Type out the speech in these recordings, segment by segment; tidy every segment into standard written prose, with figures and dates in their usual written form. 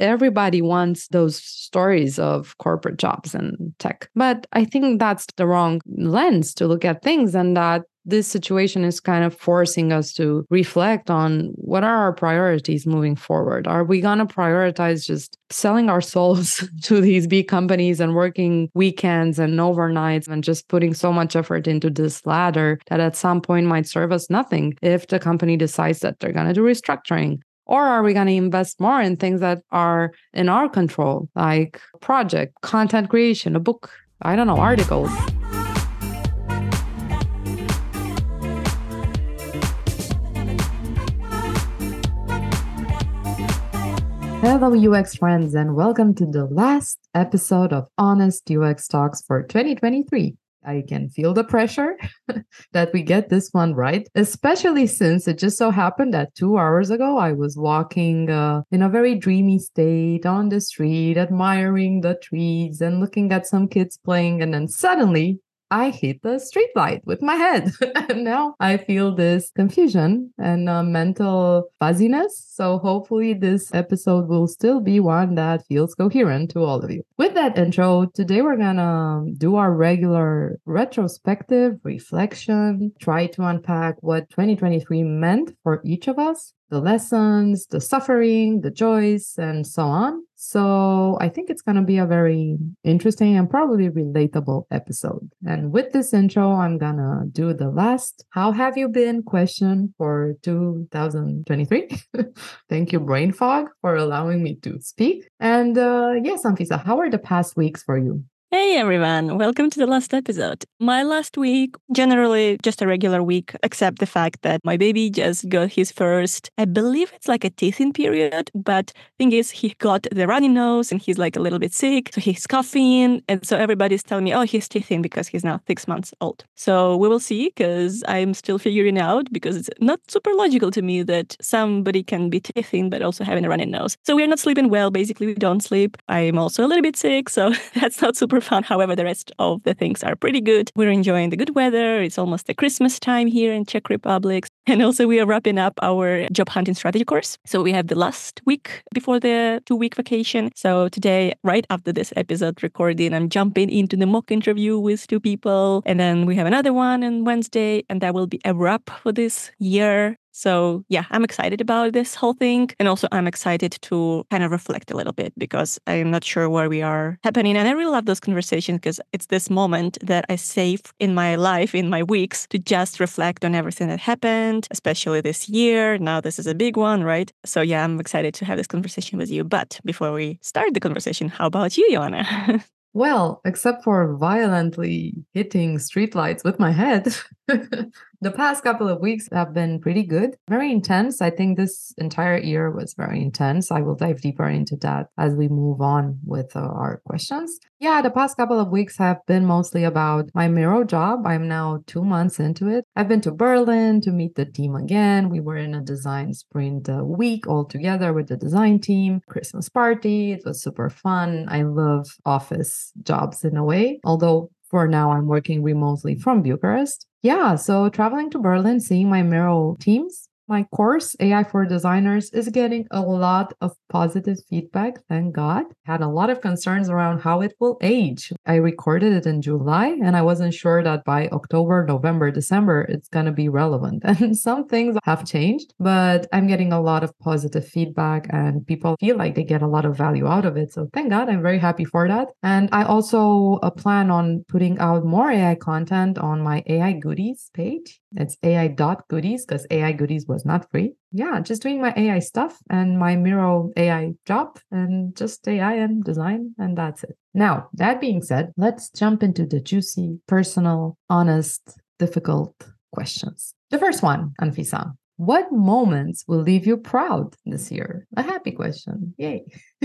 everybody wants those stories of corporate jobs and tech. But I think that's the wrong lens to look at things, and that this situation is kind of forcing us to reflect on what are our priorities moving forward. Are we going to prioritize just selling our souls to these big companies and working weekends and overnights and just putting so much effort into this ladder that at some point might serve us nothing if the company decides that they're going to do restructuring? Or are we going to invest more in things that are in our control, like project, content creation, a book, I don't know, articles? Hello, UX friends, and welcome to the last episode of Honest UX Talks for 2023. I can feel the pressure that we get this one right, especially since it just so happened that 2 hours ago I was walking in a very dreamy state on the street, admiring the trees and looking at some kids playing, and then suddenly I hit the streetlight with my head. And now I feel this confusion and mental fuzziness. So hopefully this episode will still be one that feels coherent to all of you. With that intro, today we're gonna do our regular retrospective reflection, try to unpack what 2023 meant for each of us, the lessons, the suffering, the joys, and so on. So I think it's going to be a very interesting and probably relatable episode. And with this intro, I'm going to do the last "How have you been?" question for 2023. Thank you, Brain Fog, for allowing me to speak. And yes, Anfisa, how are the past weeks for you? Hey everyone, welcome to the last episode. My last week, generally just a regular week, except the fact that my baby just got his first, I believe it's like a teething period, but thing is he got the runny nose and he's like a little bit sick, so he's coughing, and so everybody's telling me, oh, he's teething because he's now 6 months old. So we will see, because I'm still figuring out, because it's not super logical to me that somebody can be teething but also having a runny nose. So we're not sleeping well, basically we don't sleep. I'm also a little bit sick, so that's not super fun. However, the rest of the things are pretty good. We're enjoying the good weather. It's almost the Christmas time here in Czech Republic. And also we are wrapping up our job hunting strategy course. So we have the last week before the 2-week vacation. So today, right after this episode recording, I'm jumping into the mock interview with 2 people. And then we have another one on Wednesday, and that will be a wrap for this year. So yeah, I'm excited about this whole thing. And also I'm excited to kind of reflect a little bit, because I'm not sure where we are happening. And I really love those conversations, because it's this moment that I save in my life, in my weeks, to just reflect on everything that happened, especially this year. Now this is a big one, right? So yeah, I'm excited to have this conversation with you. But before we start the conversation, how about you, Joanna? Well, except for violently hitting streetlights with my head, the past couple of weeks have been pretty good, very intense. I think this entire year was very intense. I will dive deeper into that as we move on with our questions. Yeah, the past couple of weeks have been mostly about my Miro job. I'm now 2 months into it. I've been to Berlin to meet the team again. We were in a design sprint week all together with the design team, Christmas party. It was super fun. I love office jobs in a way, although for now I'm working remotely from Bucharest. Yeah, so traveling to Berlin, seeing my Miro teams. My course, AI for Designers, is getting a lot of positive feedback, thank God. Had a lot of concerns around how it will age. I recorded it in July, and I wasn't sure that by October, November, December, it's going to be relevant. And some things have changed, but I'm getting a lot of positive feedback, and people feel like they get a lot of value out of it. So thank God, I'm very happy for that. And I also plan on putting out more AI content on my AI Goodies page. It's AI.goodies, because AI Goodies was not free. Yeah, just doing my AI stuff and my Miro AI job, and just AI and design, and that's it. Now, that being said, let's jump into the juicy, personal, honest, difficult questions. The first one, Anfisa. What moments will leave you proud this year? A happy question. Yay.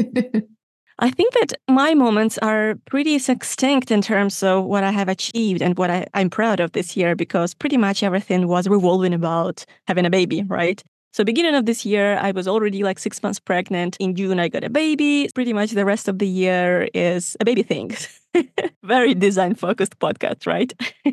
I think that my moments are pretty succinct in terms of what I have achieved and what I'm proud of this year, because pretty much everything was revolving about having a baby, right? So beginning of this year, I was already like 6 months pregnant. In June, I got a baby. Pretty much the rest of the year is a baby thing. Very design-focused podcast, right?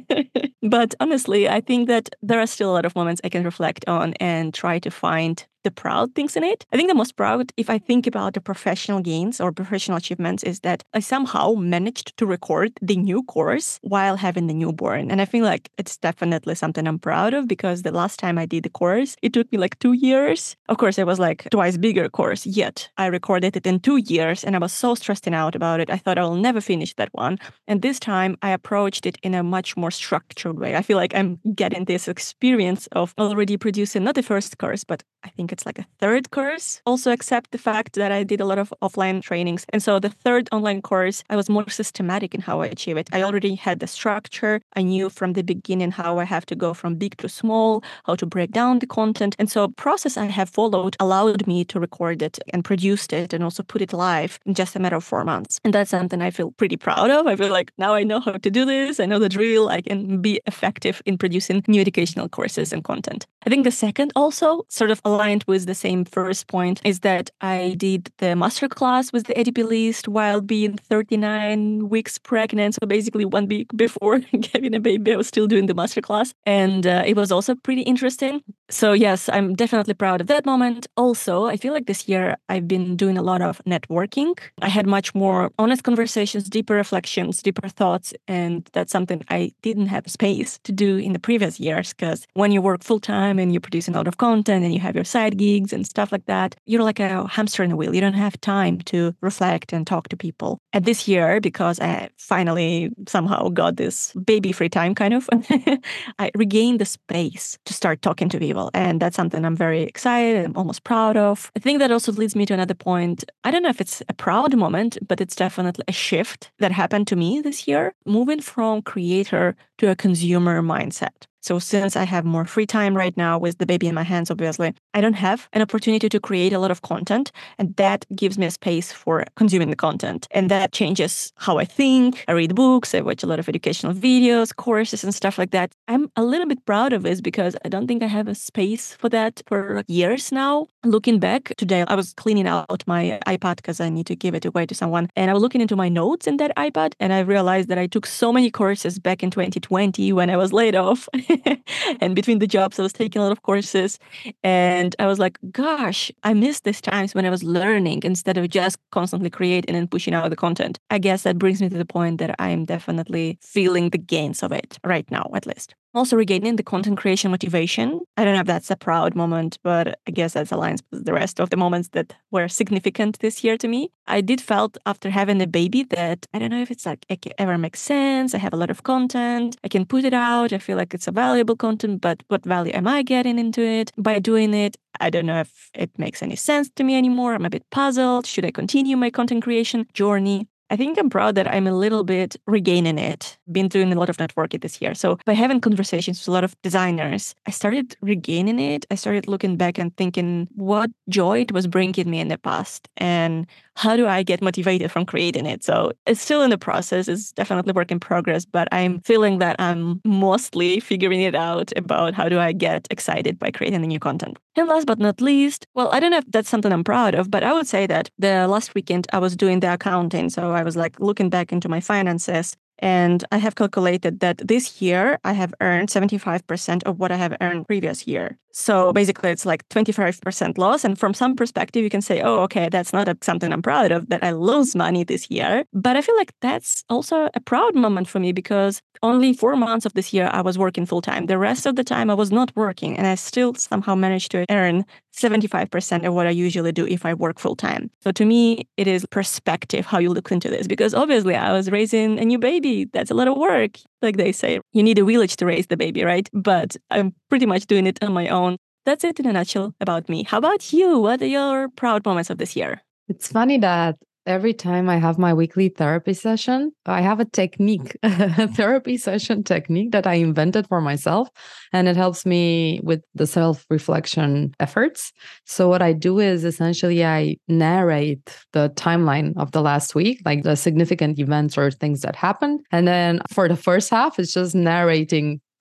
But honestly, I think that there are still a lot of moments I can reflect on and try to find the proud things in it. I think the most proud, if I think about the professional gains or professional achievements, is that I somehow managed to record the new course while having the newborn. And I feel like it's definitely something I'm proud of, because the last time I did the course, it took me like 2 years. Of course, it was like twice bigger course, yet I recorded it in 2 years and I was so stressed out about it. I thought I will never finish that one. And this time I approached it in a much more structured way. I feel like I'm getting this experience of already producing not the first course, but I think it's like a third course. Also accept the fact that I did a lot of offline trainings. And so the third online course, I was more systematic in how I achieve it. I already had the structure. I knew from the beginning how I have to go from big to small, how to break down the content. And so process I have followed allowed me to record it and produced it and also put it live in just a matter of 4 months. And that's something I feel pretty proud of. I feel like now I know how to do this. I know the drill. I can be effective in producing new educational courses and content. I think the second also sort of aligned with the same first point is that I did the masterclass with the ADP list while being 39 weeks pregnant. So basically 1 week before having a baby, I was still doing the masterclass. And it was also pretty interesting. So yes, I'm definitely proud of that moment. Also, I feel like this year I've been doing a lot of networking. I had much more honest conversations, deeper reflections, deeper thoughts. And that's something I didn't have space to do in the previous years, because when you work full time and you're producing a lot of content and you have your side gigs and stuff like that, you're like a hamster in a wheel. You don't have time to reflect and talk to people. And this year, because I finally somehow got this baby free time kind of, I regained the space to start talking to people. And that's something I'm very excited and almost proud of. I think that also leads me to another point. I don't know if it's a proud moment, but it's definitely a shift that happened to me this year, moving from creator to a consumer mindset. So since I have more free time right now with the baby in my hands, obviously, I don't have an opportunity to create a lot of content. And that gives me a space for consuming the content. And that changes how I think. I read books, I watch a lot of educational videos, courses, and stuff like that. I'm a little bit proud of this because I don't think I have a space for that for years now. Looking back, today I was cleaning out my iPad because I need to give it away to someone. And I was looking into my notes in that iPad, and I realized that I took so many courses back in 2020 when I was laid off. And between the jobs, I was taking a lot of courses. And I was like, gosh, I miss these times when I was learning instead of just constantly creating and pushing out the content. I guess that brings me to the point that I'm definitely feeling the gains of it right now, at least. Also regaining the content creation motivation. I don't know if that's a proud moment, but I guess that aligns with the rest of the moments that were significant this year to me. I did felt after having a baby that I don't know if it's like it ever makes sense. I have a lot of content. I can put it out. I feel like it's a valuable content, but what value am I getting into it by doing it? I don't know if it makes any sense to me anymore. I'm a bit puzzled. Should I continue my content creation journey? I think I'm proud that I'm a little bit regaining it. Been doing a lot of networking this year. So by having conversations with a lot of designers, I started regaining it. I started looking back and thinking what joy it was bringing me in the past and how do I get motivated from creating it? So it's still in the process. It's definitely work in progress, but I'm feeling that I'm mostly figuring it out about how do I get excited by creating the new content. And last but not least, well, I don't know if that's something I'm proud of, but I would say that the last weekend I was doing the accounting. So I was like looking back into my finances, and I have calculated that this year I have earned 75% of what I have earned previous year. So basically it's like 25% loss. And from some perspective, you can say, oh, okay, that's not something I'm proud of, that I lose money this year. But I feel like that's also a proud moment for me because only 4 months of this year I was working full time. The rest of the time I was not working, and I still somehow managed to earn 75% of what I usually do if I work full time. So to me, it is perspective how you look into this, because obviously I was raising a new baby. That's a lot of work. Like they say, you need a village to raise the baby, right? But I'm pretty much doing it on my own. That's it in a nutshell about me. How about you? What are your proud moments of this year? It's funny that every time I have my weekly therapy session, I have a technique, a therapy session technique that I invented for myself. And it helps me with the self-reflection efforts. So what I do is essentially I narrate the timeline of the last week, like the significant events or things that happened. And then for the first half, it's just narrating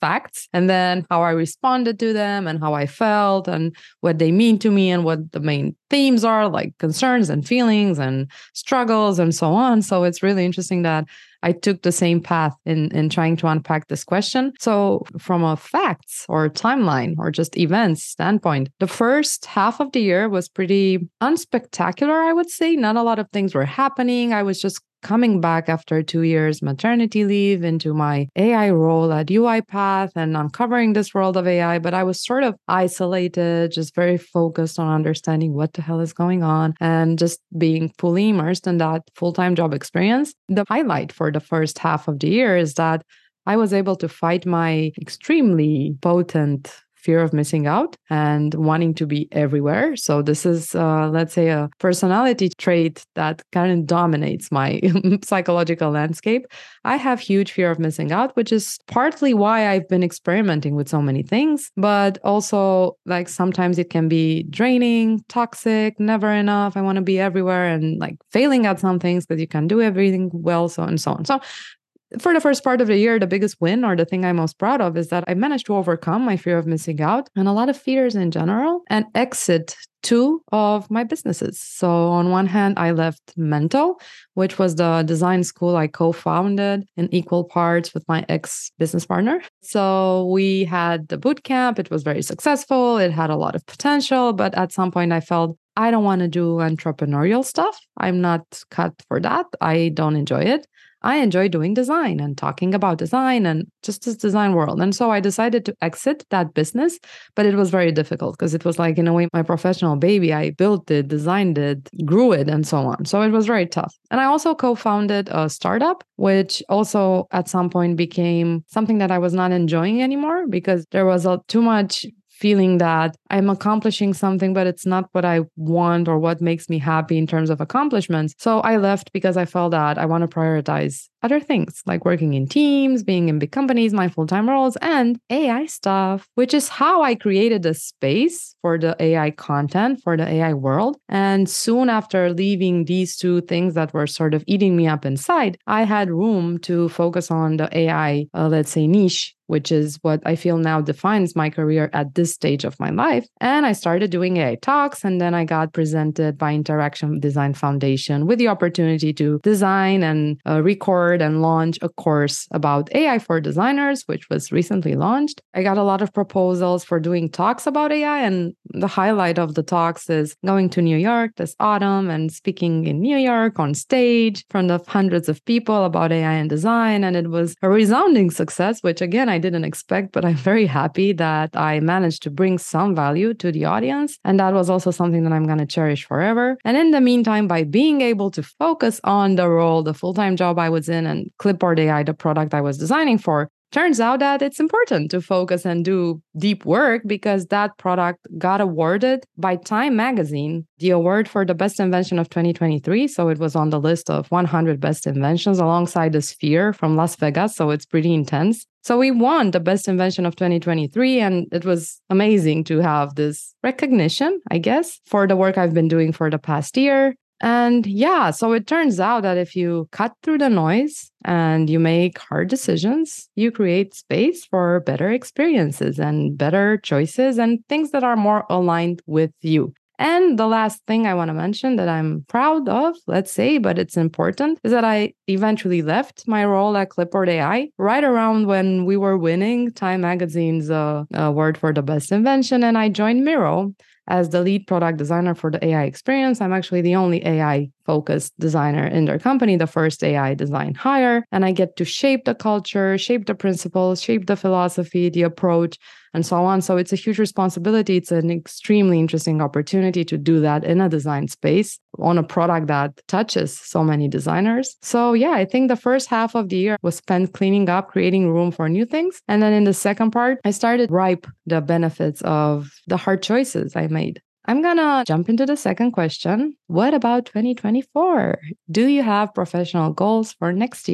facts and then how I responded to them and how I felt and what they mean to me and what the main themes are, like concerns and feelings and struggles and so on. So it's really interesting that I took the same path in trying to unpack this question. So from a facts or timeline or just events standpoint, the first half of the year was pretty unspectacular, I would say. Not a lot of things were happening. I was just coming back after 2 years maternity leave into my AI role at UiPath and uncovering this world of AI. But I was sort of isolated, just very focused on understanding what the hell is going on and just being fully immersed in that full-time job experience. The highlight for the first half of the year is that I was able to fight my extremely potent fear of missing out and wanting to be everywhere. So this is, let's say, a personality trait that kind of dominates my psychological landscape. I have huge fear of missing out, which is partly why I've been experimenting with so many things, but also like sometimes it can be draining, toxic, never enough. I want to be everywhere and like failing at some things because you can do everything well, so and so on. So for the first part of the year, the biggest win or the thing I'm most proud of is that I managed to overcome my fear of missing out and a lot of fears in general and exit 2 of my businesses. So on one hand, I left Mento, which was the design school I co-founded in equal parts with my ex-business partner. So we had the boot camp. It was very successful. It had a lot of potential, but at some point I felt I don't want to do entrepreneurial stuff. I'm not cut for that. I don't enjoy it. I enjoy doing design and talking about design and just this design world. And so I decided to exit that business, but it was very difficult because it was like, in a way, my professional baby. I built it, designed it, grew it, and so on. So it was very tough. And I also co-founded a startup, which also at some point became something that I was not enjoying anymore because there was too much feeling that I'm accomplishing something, but it's not what I want or what makes me happy in terms of accomplishments. So I left because I felt that I want to prioritize other things like working in teams, being in big companies, my full-time roles, and AI stuff, which is how I created a space for the AI content, for the AI world. And soon after leaving these 2 things that were sort of eating me up inside, I had room to focus on the AI, let's say, niche, which is what I feel now defines my career at this stage of my life. And I started doing AI talks, and then I got presented by Interaction Design Foundation with the opportunity to design and record and launch a course about AI for designers, which was recently launched. I got a lot of proposals for doing talks about AI, and the highlight of the talks is going to New York this autumn and speaking in New York on stage in front of hundreds of people about AI and design. And it was a resounding success, which again, I didn't expect, but I'm very happy that I managed to bring some value to the audience. And that was also something that I'm going to cherish forever. And in the meantime, by being able to focus on the role, the full-time job I was in, and Clipboard AI, the product I was designing for, turns out that it's important to focus and do deep work because that product got awarded by Time Magazine, the award for the best invention of 2023. So it was on the list of 100 best inventions alongside the Sphere from Las Vegas. So it's pretty intense. So we won the best invention of 2023, and it was amazing to have this recognition, I guess, for the work I've been doing for the past year. And yeah, so it turns out that if you cut through the noise and you make hard decisions, you create space for better experiences and better choices and things that are more aligned with you. And the last thing I want to mention that I'm proud of, let's say, but it's important, is that I eventually left my role at Clipboard AI right around when we were winning Time Magazine's award for the best invention, and I joined Miro as the lead product designer for the AI experience. I'm actually the only AI-focused designer in their company, the first AI design hire, and I get to shape the culture, shape the principles, shape the philosophy, the approach, and so on. So it's a huge responsibility. It's an extremely interesting opportunity to do that in a design space on a product that touches so many designers. So yeah, I think the first half of the year was spent cleaning up, creating room for new things. And then in the second part, I started ripe the benefits of the hard choices I made. I'm gonna jump into the second question. What about 2024? Do you have professional goals for next year?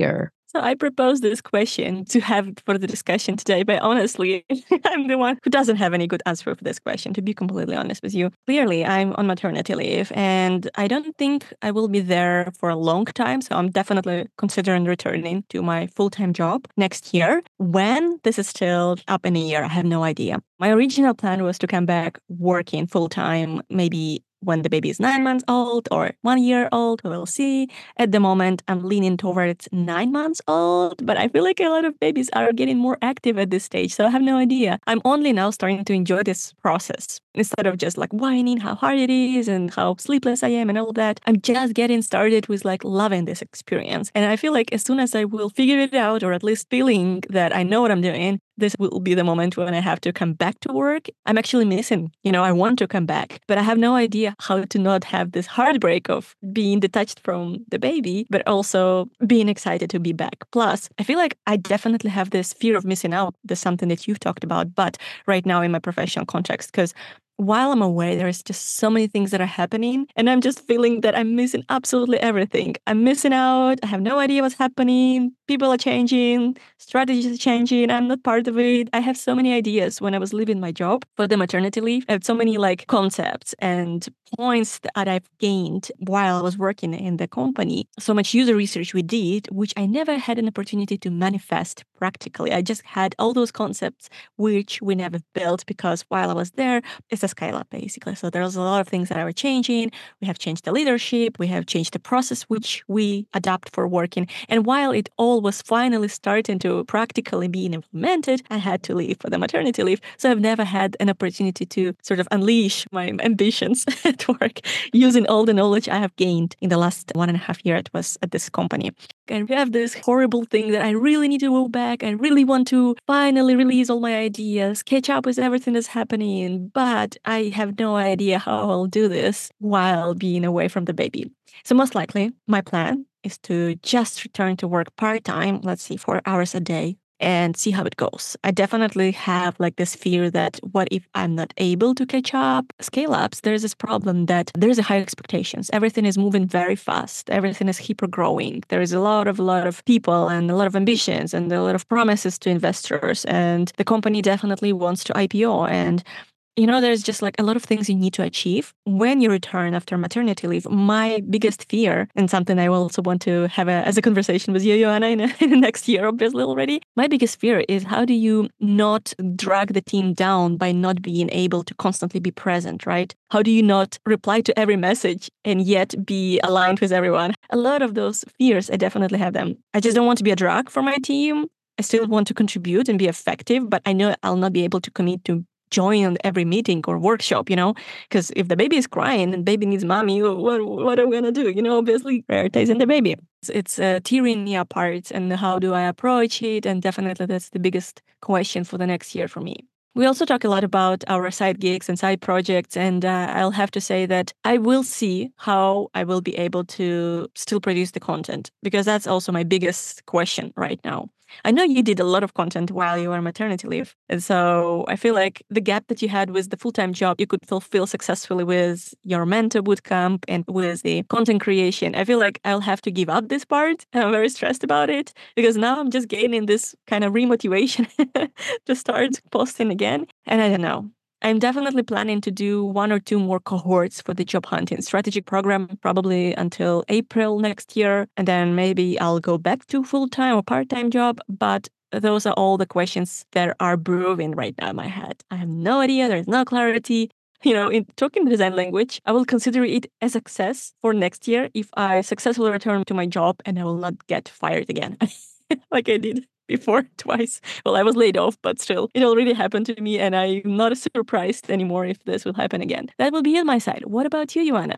So I proposed this question to have for the discussion today, but honestly, I'm the one who doesn't have any good answer for this question, to be completely honest with you. Clearly, I'm on maternity leave, and I don't think I will be there for a long time. So I'm definitely considering returning to my full-time job next year. When this is still up in the air, I have no idea. My original plan was to come back working full-time, maybe when the baby is 9 months old or 1 year old, we'll see. At the moment, I'm leaning towards 9 months old, but I feel like a lot of babies are getting more active at this stage. So I have no idea. I'm only now starting to enjoy this process instead of just like whining how hard it is and how sleepless I am and all that. I'm just getting started with like loving this experience. And I feel like as soon as I will figure it out, or at least feeling that I know what I'm doing, this will be the moment when I have to come back to work. I'm actually missing, I want to come back, but I have no idea how to not have this heartbreak of being detached from the baby, but also being excited to be back. Plus, I feel like I definitely have this fear of missing out. That's something that you've talked about, but right now in my professional context, because while I'm away, there's just so many things that are happening, and I'm just feeling that I'm missing absolutely everything. I'm missing out. I have no idea what's happening. People are changing. Strategies are changing. I'm not part of it. I have so many ideas when I was leaving my job for the maternity leave. I have so many like concepts and points that I've gained while I was working in the company. So much user research we did, which I never had an opportunity to manifest practically. I just had all those concepts, which we never built because while I was there, it's a scale up basically. So there's a lot of things that are changing. We have changed the leadership. We have changed the process which we adapt for working. And while it all was finally starting to practically being implemented, I had to leave for the maternity leave. So I've never had an opportunity to sort of unleash my ambitions at work using all the knowledge I have gained in the last 1.5 years it was at this company. I have this horrible thing that I really need to go back. I really want to finally release all my ideas, catch up with everything that's happening, but I have no idea how I'll do this while being away from the baby. So most likely, my plan is to just return to work part-time, let's see, 4 hours a day, and see how it goes. I definitely have like this fear that what if I'm not able to catch up? Scale ups, there's this problem that there's a high expectations. Everything is moving very fast. Everything is hyper growing. There is a lot of people and a lot of ambitions and a lot of promises to investors. And the company definitely wants to IPO. And there's just like a lot of things you need to achieve when you return after maternity leave. My biggest fear, and something I also want to have as a conversation with you, Joanna, in the next year, obviously already. My biggest fear is how do you not drag the team down by not being able to constantly be present, right? How do you not reply to every message and yet be aligned with everyone? A lot of those fears, I definitely have them. I just don't want to be a drag for my team. I still want to contribute and be effective, but I know I'll not be able to commit to join on every meeting or workshop, because if the baby is crying and baby needs mommy, what are we going to do? Obviously prioritizing the baby. It's tearing me apart, and how do I approach it? And definitely that's the biggest question for the next year for me. We also talk a lot about our side gigs and side projects, and I'll have to say that I will see how I will be able to still produce the content, because that's also my biggest question right now. I know you did a lot of content while you were on maternity leave. And so I feel like the gap that you had with the full-time job, you could fulfill successfully with your mentor bootcamp and with the content creation. I feel like I'll have to give up this part. And I'm very stressed about it because now I'm just gaining this kind of remotivation to start posting again. And I don't know. I'm definitely planning to do 1 or 2 more cohorts for the job hunting strategic program, probably until April next year. And then maybe I'll go back to full-time or part-time job. But those are all the questions that are brewing right now in my head. I have no idea. There's no clarity. In talking design language, I will consider it a success for next year if I successfully return to my job and I will not get fired again like I did before twice. Well, I was laid off, but still, it already happened to me, and I'm not surprised anymore if this will happen again. That will be on my side. What about you, Joanna?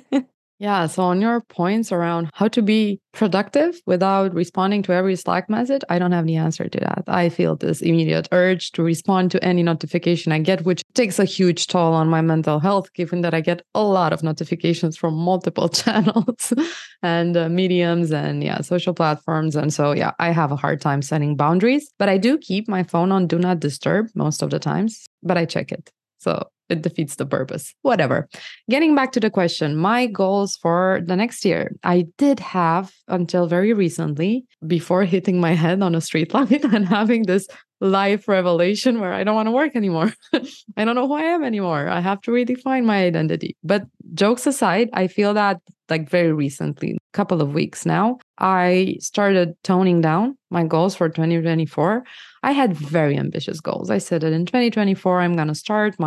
Yeah, so on your points around how to be productive without responding to every Slack message, I don't have the answer to that. I feel this immediate urge to respond to any notification I get, which takes a huge toll on my mental health, given that I get a lot of notifications from multiple channels and mediums and social platforms. And so, I have a hard time setting boundaries, but I do keep my phone on Do Not Disturb most of the times, but I check it. So it defeats the purpose. Whatever. Getting back to the question, my goals for the next year, I did have until very recently, before hitting my head on a street light and having this life revelation where I don't want to work anymore. I don't know who I am anymore. I have to redefine my identity. But jokes aside, I feel that like very recently, a couple of weeks now, I started toning down my goals for 2024. I had very ambitious goals. I said that in 2024, I'm gonna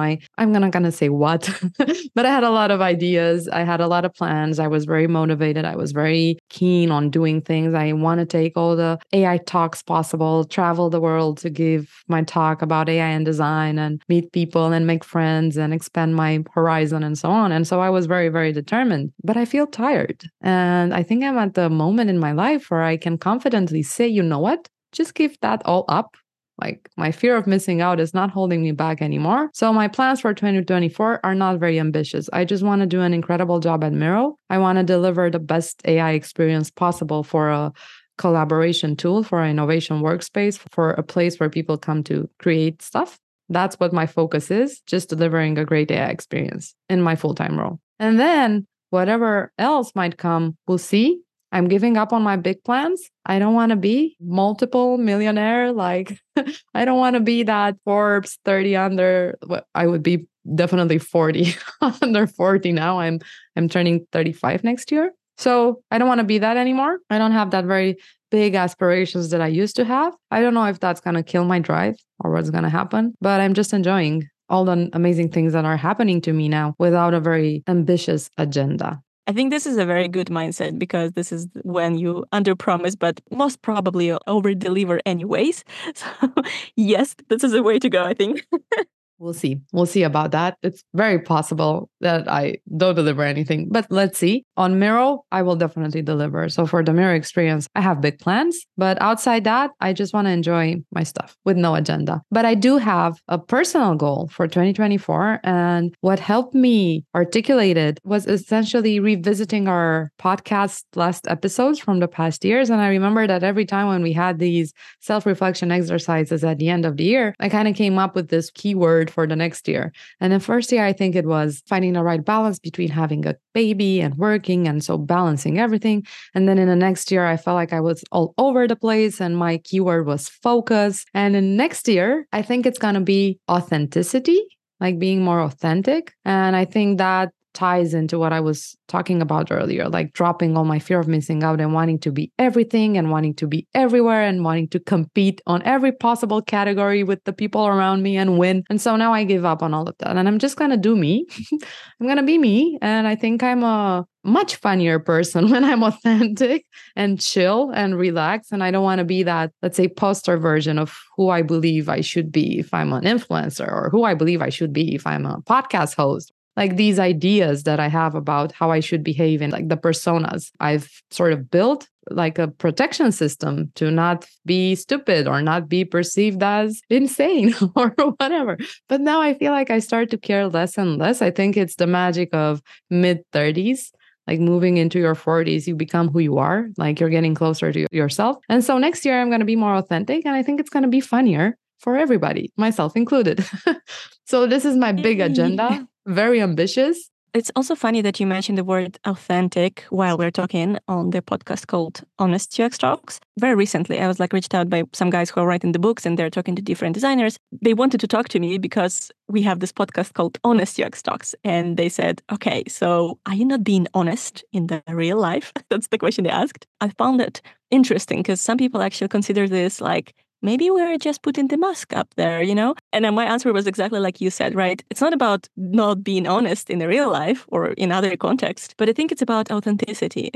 say what, but I had a lot of ideas. I had a lot of plans. I was very motivated. I was very keen on doing things. I want to take all the AI talks possible, travel the world to give my talk about AI and design and meet people and make friends and expand my horizon and so on. And so I was very, very determined, but I feel tired. And I think I'm at the moment in my life where I can confidently say, you know what? Just give that all up. Like my fear of missing out is not holding me back anymore. So my plans for 2024 are not very ambitious. I just want to do an incredible job at Miro. I want to deliver the best AI experience possible for a collaboration tool, for an innovation workspace, for a place where people come to create stuff. That's what my focus is, just delivering a great AI experience in my full-time role. And then whatever else might come, we'll see. I'm giving up on my big plans. I don't want to be multiple millionaire. Like, I don't want to be that Forbes 30 under. Well, I would be definitely 40 under 40 now. I'm turning 35 next year. So I don't want to be that anymore. I don't have that very big aspirations that I used to have. I don't know if that's going to kill my drive or what's going to happen, but I'm just enjoying all the amazing things that are happening to me now without a very ambitious agenda. I think this is a very good mindset because this is when you underpromise, but most probably over-deliver anyways. So yes, this is the way to go, I think. We'll see. We'll see about that. It's very possible that I don't deliver anything, but let's see. On Miro, I will definitely deliver. So for the Miro experience, I have big plans, but outside that, I just want to enjoy my stuff with no agenda. But I do have a personal goal for 2024. And what helped me articulate it was essentially revisiting our podcast last episodes from the past years. And I remember that every time when we had these self-reflection exercises at the end of the year, I kind of came up with this keyword for the next year. And the first year, I think it was finding the right balance between having a baby and working, and so balancing everything. And then in the next year, I felt like I was all over the place and my keyword was focus. And in next year, I think it's going to be authenticity, like being more authentic. And I think that ties into what I was talking about earlier, like dropping all my fear of missing out and wanting to be everything and wanting to be everywhere and wanting to compete on every possible category with the people around me and win. And so now I give up on all of that and I'm just going to do me. I'm going to be me. And I think I'm a much funnier person when I'm authentic and chill and relaxed. And I don't want to be that, let's say, poster version of who I believe I should be if I'm an influencer or who I believe I should be if I'm a podcast host. Like these ideas that I have about how I should behave and like the personas I've sort of built like a protection system to not be stupid or not be perceived as insane or whatever. But now I feel like I start to care less and less. I think it's the magic of mid-30s. Like moving into your 40s, you become who you are, like you're getting closer to yourself. And so next year, I'm going to be more authentic and I think it's going to be funnier for everybody, myself included. So this is my big agenda, very ambitious. It's also funny that you mentioned the word authentic while we're talking on the podcast called Honest UX Talks. Very recently, I was reached out by some guys who are writing the books and they're talking to different designers. They wanted to talk to me because we have this podcast called Honest UX Talks. And they said, okay, so are you not being honest in the real life? That's the question they asked. I found it interesting because some people actually consider this maybe we're just putting the mask up there, And my answer was exactly like you said, right? It's not about not being honest in the real life or in other contexts, but I think it's about authenticity.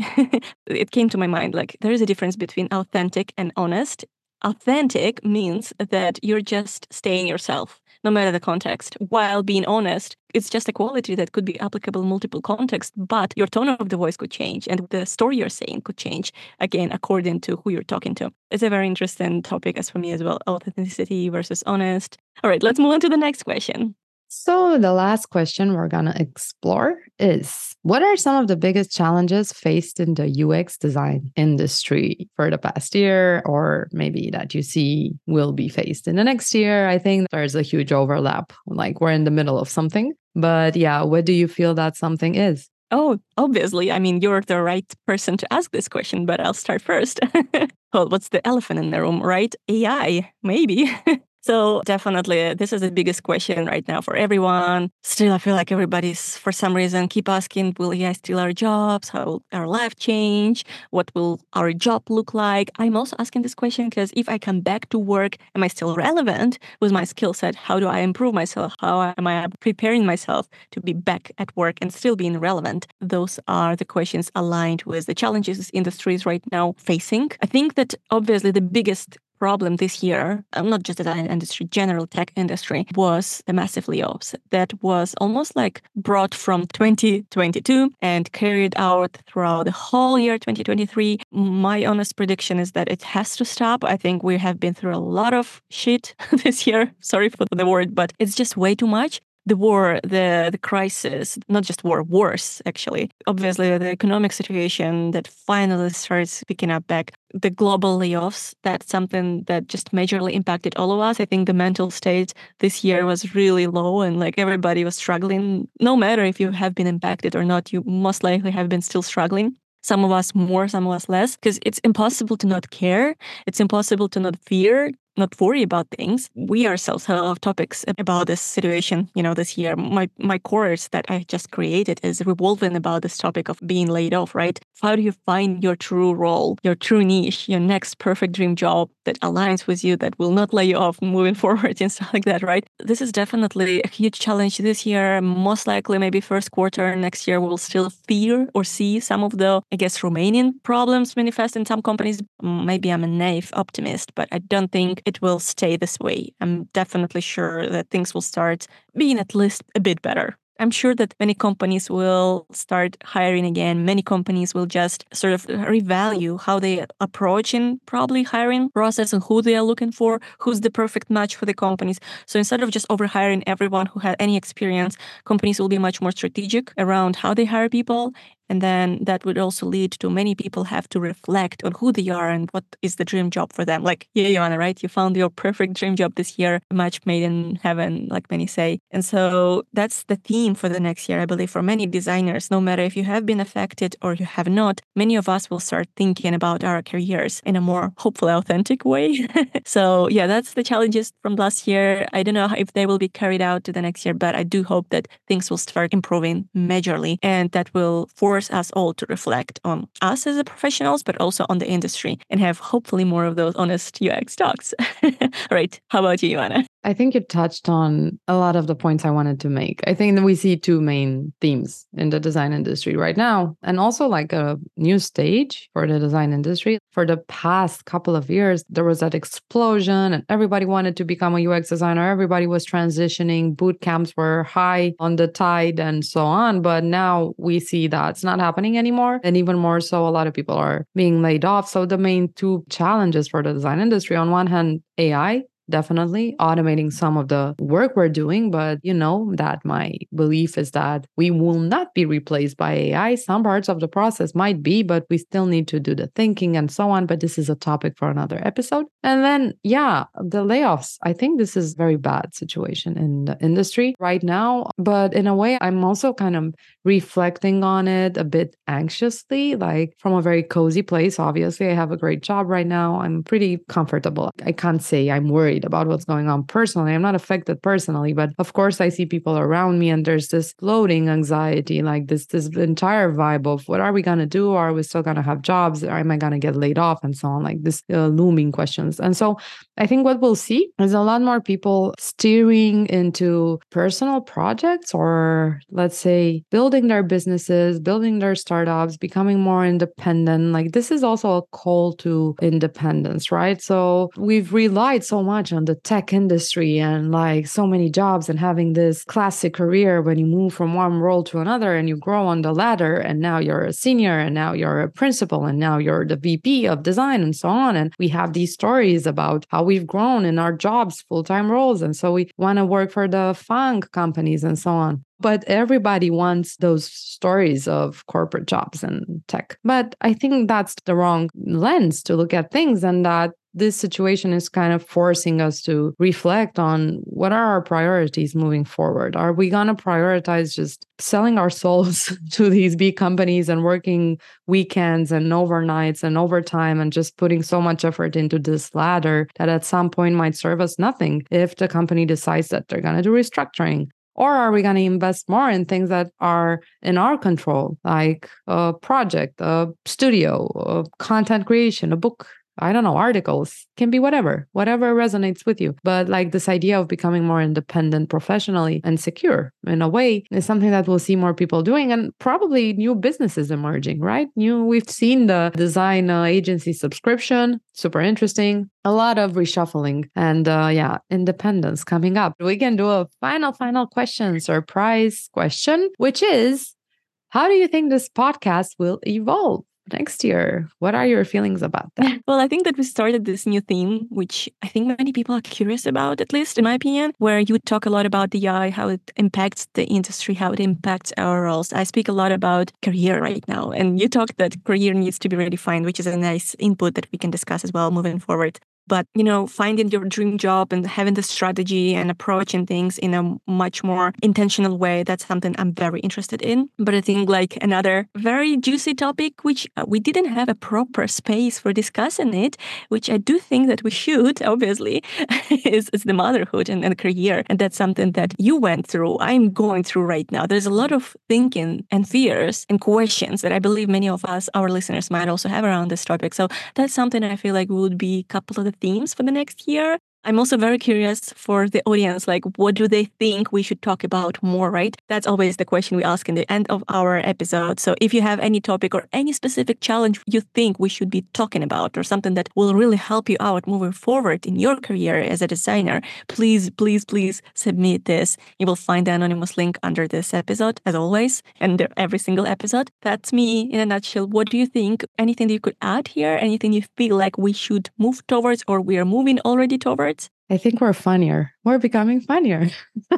It came to my mind, there is a difference between authentic and honest. Authentic means that you're just staying yourself, no matter the context. While being honest, it's just a quality that could be applicable in multiple contexts, but your tone of the voice could change and the story you're saying could change, again, according to who you're talking to. It's a very interesting topic as for me as well, authenticity versus honest. All right, let's move on to the next question. So, the last question we're going to explore is, what are some of the biggest challenges faced in the UX design industry for the past year, or maybe that you see will be faced in the next year? I think there's a huge overlap. Like we're in the middle of something. But yeah, what do you feel that something is? Oh, obviously. I mean, you're the right person to ask this question, but I'll start first. Well, what's the elephant in the room, right? AI, maybe. So definitely, this is the biggest question right now for everyone. Still, I feel like everybody's, for some reason, keep asking, will AI steal our jobs? How will our life change? What will our job look like? I'm also asking this question because if I come back to work, am I still relevant with my skill set? How do I improve myself? How am I preparing myself to be back at work and still being relevant? Those are the questions aligned with the challenges this industry is right now facing. I think that obviously the biggest problem this year, not just the design industry, general tech industry, was the massive layoffs that was almost like brought from 2022 and carried out throughout the whole year 2023. My honest prediction is that it has to stop. I think we have been through a lot of shit this year. Sorry for the word, but it's just way too much. The war, the crisis, not just war, wars, actually. Obviously, the economic situation that finally starts picking up back. The global layoffs, that's something that just majorly impacted all of us. I think the mental state this year was really low and like everybody was struggling. No matter if you have been impacted or not, you most likely have been still struggling. Some of us more, some of us less, because it's impossible to not care. It's impossible to not fear, not worry about things. We ourselves have topics about this situation, this year. My course that I just created is revolving about this topic of being laid off, right? How do you find your true role, your true niche, your next perfect dream job that aligns with you, that will not lay you off moving forward and stuff like that, right? This is definitely a huge challenge this year. Most likely, maybe first quarter next year, we'll still fear or see some of the, I guess, Romanian problems manifest in some companies. Maybe I'm a naive optimist, but I don't think it will stay this way. I'm definitely sure that things will start being at least a bit better. I'm sure that many companies will start hiring again. Many companies will just sort of revalue how they approach in probably hiring process and who they are looking for, who's the perfect match for the companies. So instead of just overhiring everyone who had any experience, companies will be much more strategic around how they hire people. And then that would also lead to many people have to reflect on who they are and what is the dream job for them. Like, yeah, Joanna, right? You found your perfect dream job this year, a match made in heaven, like many say. And so that's the theme for the next year, I believe, for many designers. No matter if you have been affected or you have not, many of us will start thinking about our careers in a more hopefully authentic way. So yeah, that's the challenges from last year. I don't know if they will be carried out to the next year, but I do hope that things will start improving majorly and that will force us all to reflect on us as a professionals, but also on the industry and have hopefully more of those honest UX talks. Right. How about you, Joanna? I think you touched on a lot of the points I wanted to make. I think that we see two main themes in the design industry right now, and also like a new stage for the design industry. For the past couple of years, there was that explosion and everybody wanted to become a UX designer. Everybody was transitioning. Boot camps were high on the tide and so on. But now we see that it's not happening anymore. And even more so, a lot of people are being laid off. So the main two challenges for the design industry, on one hand, AI, definitely automating some of the work we're doing. But that my belief is that we will not be replaced by AI. Some parts of the process might be, but we still need to do the thinking and so on. But this is a topic for another episode. And then, yeah, the layoffs. I think this is a very bad situation in the industry right now. But in a way, I'm also kind of reflecting on it a bit anxiously, like from a very cozy place. Obviously, I have a great job right now. I'm pretty comfortable. I can't say I'm worried about what's going on personally. I'm not affected personally, but of course I see people around me and there's this floating anxiety, like this entire vibe of what are we going to do? Are we still going to have jobs? Or am I going to get laid off and so on? Like this looming questions. And so I think what we'll see is a lot more people steering into personal projects, or let's say building their businesses, building their startups, becoming more independent. Like this is also a call to independence, right? So we've relied so much much on the tech industry and like so many jobs and having this classic career when you move from one role to another and you grow on the ladder and now you're a senior and now you're a principal and now you're the VP of design and so on. And we have these stories about how we've grown in our jobs, full-time roles. And so we want to work for the FANG companies and so on. But everybody wants those stories of corporate jobs and tech. But I think that's the wrong lens to look at things, and that this situation is kind of forcing us to reflect on what are our priorities moving forward. Are we going to prioritize just selling our souls to these big companies and working weekends and overnights and overtime and just putting so much effort into this ladder that at some point might serve us nothing if the company decides that they're going to do restructuring? Or are we going to invest more in things that are in our control, like a project, a studio, a content creation, a book? I don't know, articles, can be whatever resonates with you. But like this idea of becoming more independent professionally and secure in a way is something that we'll see more people doing, and probably new businesses emerging, right? We've seen the design agency subscription, super interesting. A lot of reshuffling and independence coming up. We can do a final question, surprise question, which is, how do you think this podcast will evolve next year? What are your feelings about that? Well, I think that we started this new theme, which I think many people are curious about, at least in my opinion, where you talk a lot about the AI, how it impacts the industry, how it impacts our roles. I speak a lot about career right now, and you talk that career needs to be redefined, which is a nice input that we can discuss as well moving forward. But, finding your dream job and having the strategy and approaching things in a much more intentional way, that's something I'm very interested in. But I think like another very juicy topic, which we didn't have a proper space for discussing it, which I do think that we should, obviously, is the motherhood and career. And that's something that you went through, I'm going through right now. There's a lot of thinking and fears and questions that I believe many of us, our listeners, might also have around this topic. So that's something I feel like would be a couple of the themes for the next year. I'm also very curious for the audience, like what do they think we should talk about more, right? That's always the question we ask in the end of our episode. So if you have any topic or any specific challenge you think we should be talking about or something that will really help you out moving forward in your career as a designer, please submit this. You will find the anonymous link under this episode, as always, and every single episode. That's me in a nutshell. What do you think? Anything that you could add here? Anything you feel like we should move towards or we are moving already towards? I think we're funnier. We're becoming funnier.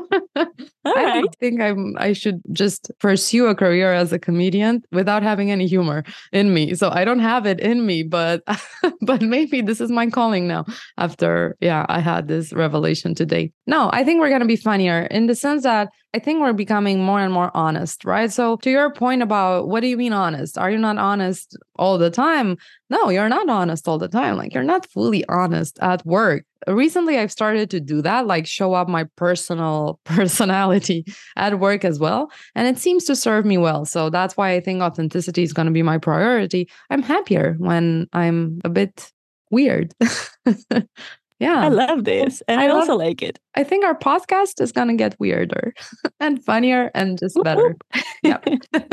All right. I think I should just pursue a career as a comedian without having any humor in me. So I don't have it in me, but maybe this is my calling now after, I had this revelation today. No, I think we're going to be funnier in the sense that I think we're becoming more and more honest, right? So to your point about what do you mean honest? Are you not honest all the time? No, you're not honest all the time. Like you're not fully honest at work. Recently, I've started to do that, like show up my personality at work as well. And it seems to serve me well. So that's why I think authenticity is going to be my priority. I'm happier when I'm a bit weird. Yeah. I love this. And I also like it. I think our podcast is going to get weirder and funnier and just better. Yep.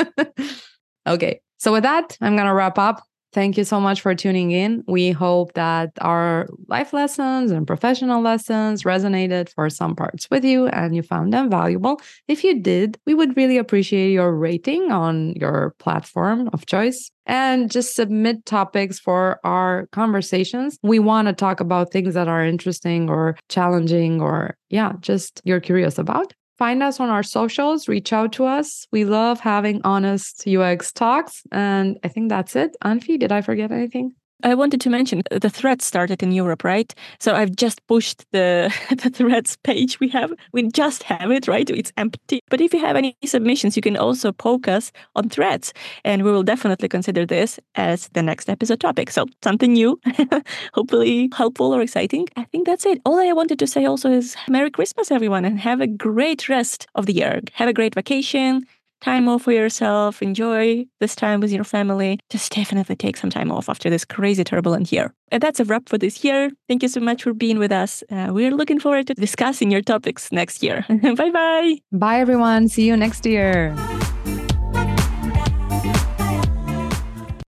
Okay. So with that, I'm going to wrap up. Thank you so much for tuning in. We hope that our life lessons and professional lessons resonated for some parts with you and you found them valuable. If you did, we would really appreciate your rating on your platform of choice and just submit topics for our conversations. We want to talk about things that are interesting or challenging or just you're curious about. Find us on our socials, reach out to us. We love having honest UX talks. And I think that's it. Anfi, did I forget anything? I wanted to mention the Threads started in Europe, right? So I've just pushed the Threads page we have. We just have it, right? It's empty. But if you have any submissions, you can also poke us on Threads. And we will definitely consider this as the next episode topic. So something new, hopefully helpful or exciting. I think that's it. All I wanted to say also is Merry Christmas, everyone, and have a great rest of the year. Have a great vacation. Time off for yourself, enjoy this time with your family. Just definitely take some time off after this crazy turbulent year. And that's a wrap for this year. Thank you so much for being with us. We're looking forward to discussing your topics next year. Bye-bye. Bye, everyone. See you next year.